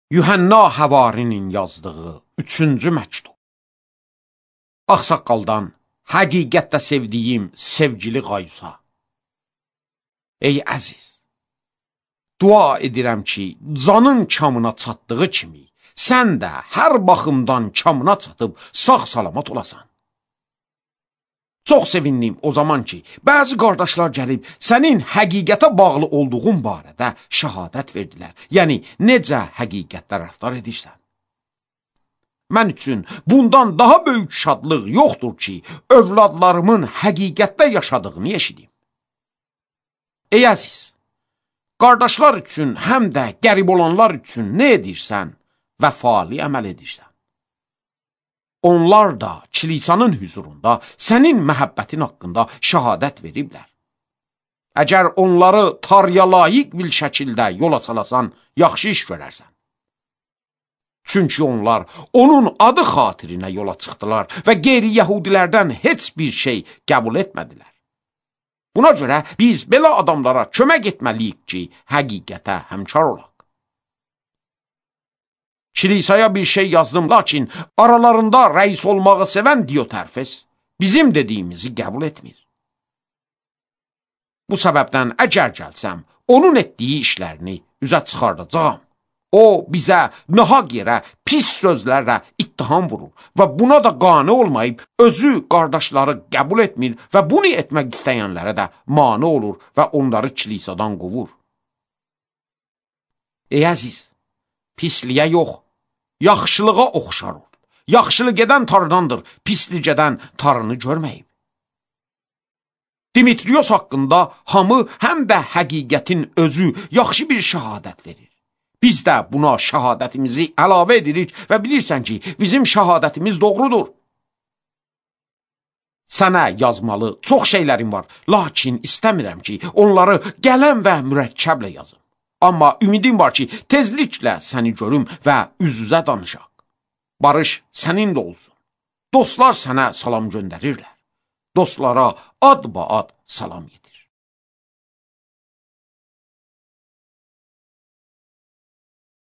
Yuhanna Həvarinin yazdığı 3-cü məktub. Ağsaqqaldan, həqiqətdə sevdiyim sevgili Qayusa. Ey əziz, dua edirəm ki, canın kamına çatdığı kimi, sən də hər baxımdan kamına çatıb sağ-salamat olasan. Çox sevindim o zaman ki, bəzi qardaşlar gəlib sənin həqiqətə bağlı olduğun barədə şəhadət verdilər. Yəni, necə həqiqətlə rəftar edirsən. Mən üçün bundan daha böyük şadlıq yoxdur ki, övladlarımın həqiqətdə yaşadığını eşidim. Ey əziz, qardaşlar üçün həm də qərib olanlar üçün nə edirsən, vəfalı əməl edirsən. Onlar da kilisanın hüzurunda sənin məhəbbətin haqqında şəhadət veriblər. Əgər onları tarya layiq bir şəkildə yola salasan, yaxşı iş görərsən. Çünki onlar onun adı xatirinə yola çıxdılar və qeyri-yəhudilərdən heç bir şey qəbul etmədilər. Buna görə biz belə adamlara kömək etməliyik ki, həqiqətə həmkar olaq. Kilisaya bir şey yazdım, lakin aralarında rəis olmağı sevən Dioterfes bizim dediyimizi qəbul etmir. Bu səbəbdən əgər gəlsəm, onun etdiyi işlərini üzə çıxardacağam. O, bizə nahaq yerə pis sözlərlə ittiham vurur və buna da qane olmayıb, özü qardaşları qəbul etmir və bunu etmək istəyənlərə də mane olur və onları kilisadan qovur. Ey əziz, pisliyə yox, yaxşılığa oxşar ol. Yaxşılıq edən tardandır, pislik edən tarını görməyib. Dimitrios haqqında hamı həm də həqiqətin özü yaxşı bir şəhadət verir. Biz də buna şəhadətimizi əlavə edirik və bilirsən ki, bizim şəhadətimiz doğrudur. Sənə yazmalı çox şeylərim var, lakin istəmirəm ki, onları qələm və mürəkkəblə yazım. Amma ümidim var ki, tezliklə səni görüm və üz-üzə danışaq. Barış sənin də olsun. Dostlar sənə salam göndərirlər. Dostlara ad-ba-ad salam yetir.